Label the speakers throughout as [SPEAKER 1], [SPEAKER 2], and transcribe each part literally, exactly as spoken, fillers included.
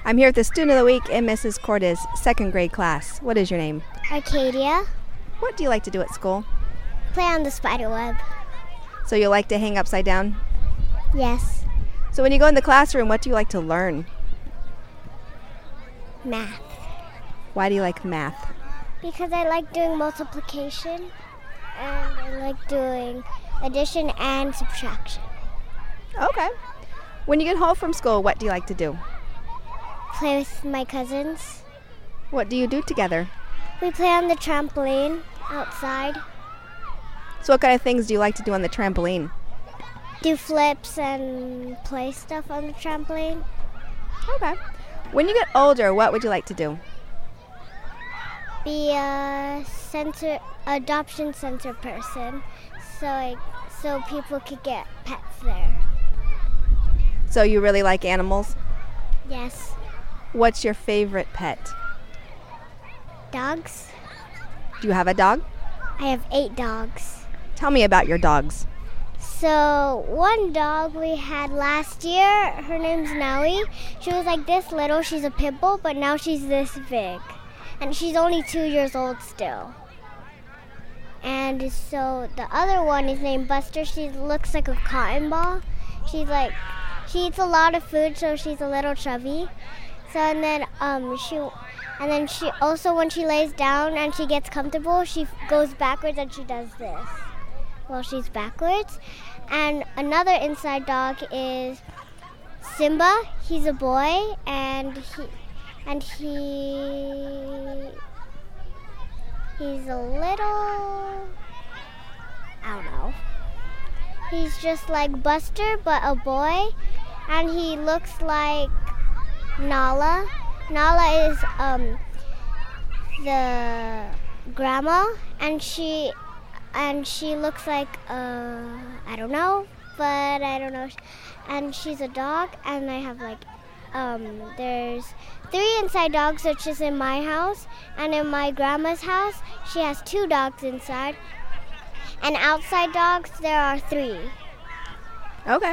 [SPEAKER 1] I'm here with the Student of the Week in Missus Cordes' second grade class. What is your name?
[SPEAKER 2] Arcadia.
[SPEAKER 1] What do you like to do at school?
[SPEAKER 2] Play on the spider web.
[SPEAKER 1] So you like to hang upside down?
[SPEAKER 2] Yes.
[SPEAKER 1] So when you go in the classroom, what do you like to learn?
[SPEAKER 2] Math.
[SPEAKER 1] Why do you like math?
[SPEAKER 2] Because I like doing multiplication, and I like doing addition and subtraction.
[SPEAKER 1] Okay. When you get home from school, what do you like to do?
[SPEAKER 2] Play with my cousins.
[SPEAKER 1] What do you do together?
[SPEAKER 2] We play on the trampoline outside.
[SPEAKER 1] So what kind of things do you like to do on the trampoline?
[SPEAKER 2] Do flips and play stuff on the trampoline.
[SPEAKER 1] Okay. When you get older, what would you like to do?
[SPEAKER 2] Be a center, adoption center person, so I, so people could get pets there.
[SPEAKER 1] So you really like animals?
[SPEAKER 2] Yes.
[SPEAKER 1] What's your favorite pet?
[SPEAKER 2] Dogs.
[SPEAKER 1] Do you have a dog?
[SPEAKER 2] I have eight dogs.
[SPEAKER 1] Tell me about your dogs.
[SPEAKER 2] So one dog we had last year, her name's Nellie. She was like this little, she's a pit bull, but now she's this big. And she's only two years old still. And so the other one is named Buster. She looks like a cotton ball. She's like, she eats a lot of food, so she's a little chubby. So and then um she, and then she also when she lays down and she gets comfortable, she goes backwards and she does this while she's backwards. And another inside dog is Simba. He's a boy, and he and he he's a little, I don't know. He's just like Buster, but a boy, and he looks like Nala. Nala is um the grandma, and she and she looks like uh I don't know, but I don't know. And she's a dog, and I have like um there's three inside dogs, which is in my house, and in my grandma's house she has two dogs inside, and outside dogs there are three.
[SPEAKER 1] Okay.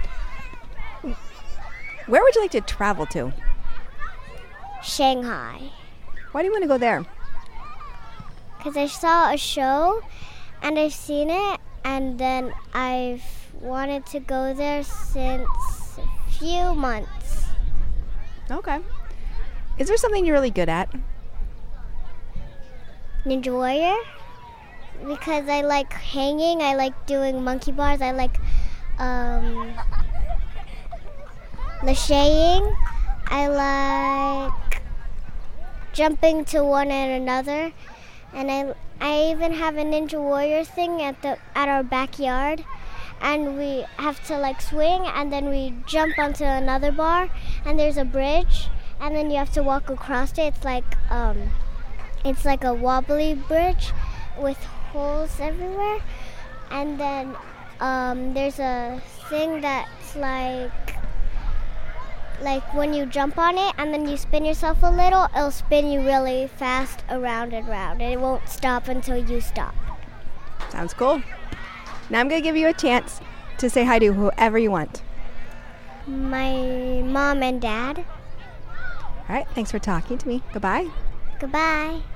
[SPEAKER 1] Where would you like to travel to?
[SPEAKER 2] Shanghai.
[SPEAKER 1] Why do you want to go there?
[SPEAKER 2] Because I saw a show and I've seen it, and then I've wanted to go there since a few months.
[SPEAKER 1] Okay. Is there something you're really good at?
[SPEAKER 2] Ninja Warrior. Because I like hanging, I like doing monkey bars, I like um, lacheting, I like jumping to one and another, and I I even have a Ninja Warrior thing at the at our backyard, and we have to like swing, and then we jump onto another bar, and there's a bridge, and then you have to walk across it. It's like um, it's like a wobbly bridge with holes everywhere, and then um, there's a thing that's like like when you jump on it and then you spin yourself a little, it'll spin you really fast around and around, and it won't stop until you stop.
[SPEAKER 1] Sounds cool. Now I'm going to give you a chance to say hi to whoever you want.
[SPEAKER 2] My mom and dad.
[SPEAKER 1] All right, thanks for talking to me. Goodbye.
[SPEAKER 2] Goodbye.